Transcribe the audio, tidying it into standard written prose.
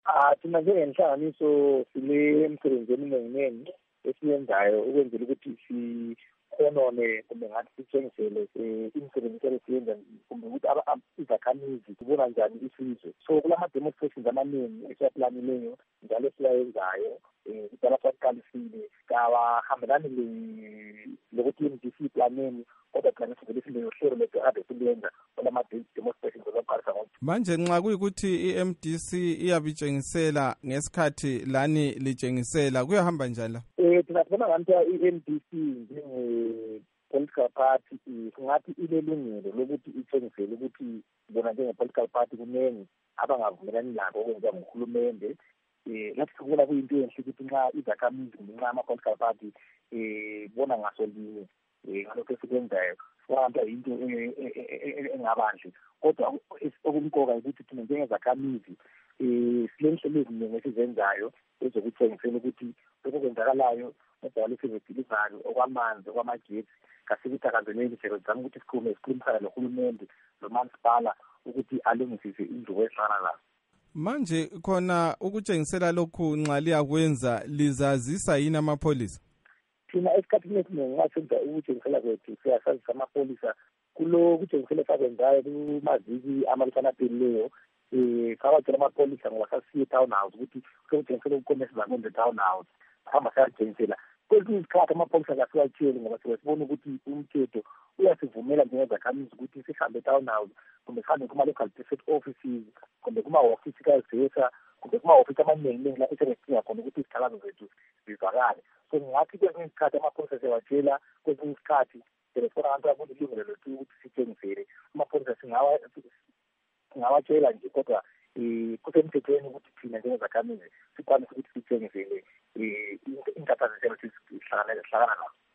Thina njengenhlanganiso sile msebenzi eminingi esiyenzayo ukwenzela ukuthi sikhonone kumbe ngathi sitshengisele imisebenzi esiyenza kumbe ukuthi izakhamizi zibona njani isizwe. So kulama-demonstrations amaningi esiyaplanileyo njalo siyayenzayo kudala sasiqalisile kawahambelani lokuthi i-MDC iplaneni kodwa thina sivele sileyohlelo lethu ade silenza olama-demonstrations olaqalisa ngo. Manje nxa kuyikuthi i-MDC iyabitshengisela ngesikhathi lani litshengisela kuyahamba njani la? Thina sibona ngathi i-MDC njenge-political party singathi ilelungelo lokuthi itshengisele ukuthi bona njenge-political party kunengi abangavumelani labo okwenziwa nguhulumende. Lathi sikubona kuyinto enhle ukuthi nxa izakhamizi ngenxa ama-political party bona ngaso linye ngalokho esikwenzayo sibantu yinto engabanhle. Kodwa okumqoka ukuthi thina njengezakhamizi silenhlelo eziningi esizenzayo ezokutshengisela ukuthi lokho kwenzakalayo edala esizedilivayo okwamanzi okwamagetsi kasikuthakazeleli siyazama ukuthi sikhulumisana nohulumende nomasipala ukuthi alungisise indubo efana nazo. Manje khona ukutshengisela lokhu nxa liyakwenza lizazisa yini amapholisa? Thina esikhathini esiningi ngasenza ukutshengisela kwethu siyasazisa amapholisa kulo kutshengisela esakwenzayo kumaziki amalutshwana aphelileyo. Sabatshela amapholisa ngoba sasiye town house ukuthi sokutshengisela ukukhomesa zakwenza town house hamba siyatshengisela. Kwesinye isikhathi amapholisa kasiwatsheli ngoba sibona ukuthi umthetho uyasivumela njengezakhamizi ukuthi sihambe town house kumbe sihambe kuma-local district offices kumbe kuma-ofisi kazesa kumbe kuma-ofisi amaningi la esebesidinga khona ukuthi izikhalazo zethu zizwakale. So ngingathi kwesinye isikhathi amapholisa siyawatshela, kwesinye isikhathi sibona abantu akulilungelo lethu ukuthi sitshengisele. Amapholisa singawatshela nje kodwa kusemthethweni ukuthi thina njengezakhamizi sikwanise ukuthi sitshengisele inkathazo zethu sihlangana nazo.